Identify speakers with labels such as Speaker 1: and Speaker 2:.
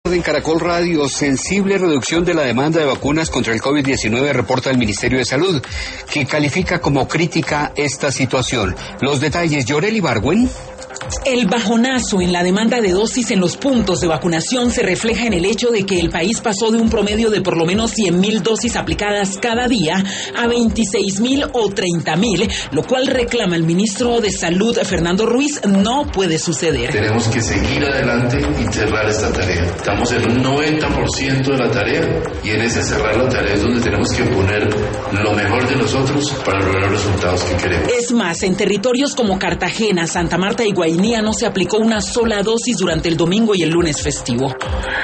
Speaker 1: En Caracol Radio, sensible reducción de la demanda de vacunas contra el COVID-19, reporta el Ministerio de Salud, que califica como crítica esta situación. Los detalles, Yoreli Bargüen.
Speaker 2: El bajonazo en la demanda de dosis en los puntos de vacunación se refleja en el hecho de que el país pasó de un promedio de por lo menos 100.000 dosis aplicadas cada día a 26.000 o 30.000, lo cual reclama el ministro de Salud, Fernando Ruiz, no puede suceder.
Speaker 3: Tenemos que seguir adelante y cerrar esta tarea. Estamos en un 90% de la tarea y en ese cerrar la tarea es donde tenemos que poner lo mejor de nosotros para lograr los resultados que queremos.
Speaker 2: Es más, en territorios como Cartagena, Santa Marta y Guainía no se aplicó una sola dosis durante el domingo y el lunes festivo.